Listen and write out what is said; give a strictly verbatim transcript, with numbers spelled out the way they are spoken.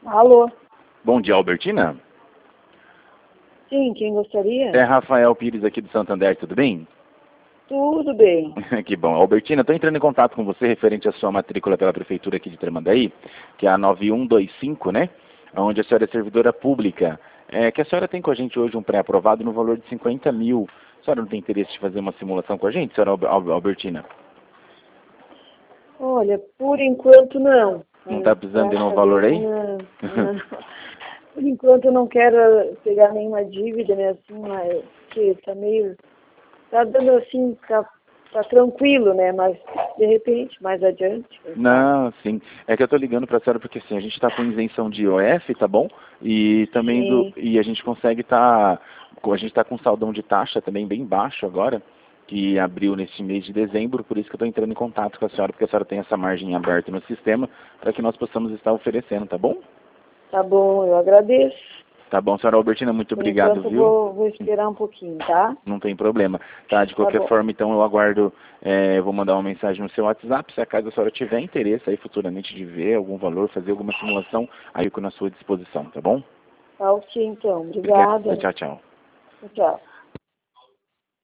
Alô? Bom dia, Albertina. Sim, quem gostaria? É Rafael Pires aqui do Santander, tudo bem? Tudo bem. Que bom. Albertina, estou entrando em contato com você referente à sua matrícula pela Prefeitura aqui de Tramandaí, que é a nove um dois cinco, né? Onde a senhora é servidora pública. É, que a senhora tem com a gente hoje um pré-aprovado no valor de cinquenta mil. A senhora não tem interesse de fazer uma simulação com a gente, senhora Al- Albertina? Olha, por enquanto não. Não está precisando de um valor aí? Não, não. Por enquanto eu não quero pegar nenhuma dívida, né, assim, mas que tá meio... Tá dando assim, tá, tá tranquilo, né, mas de repente, mais adiante... Não, sim. É que eu tô ligando pra senhora porque assim, a gente tá com isenção de I O F, tá bom? E também do. Sim. E a gente consegue tá. A gente tá com saldão de taxa também bem baixo agora, que abriu neste mês de dezembro, por isso que eu tô entrando em contato com a senhora, porque a senhora tem essa margem aberta no sistema para que nós possamos estar oferecendo, tá bom? Tá bom, eu agradeço. Tá bom, senhora Albertina, muito Por obrigado, enquanto eu viu? vou, vou esperar um pouquinho, tá? Não tem problema. Tá, de Tá qualquer bom. forma, então eu aguardo, é, eu vou mandar uma mensagem no seu WhatsApp, se acaso a senhora tiver interesse aí futuramente de ver algum valor, fazer alguma simulação, aí eu fico na sua disposição, tá bom? Tá ok, então. Obrigado. Obrigada. Tchau, tchau. Tchau.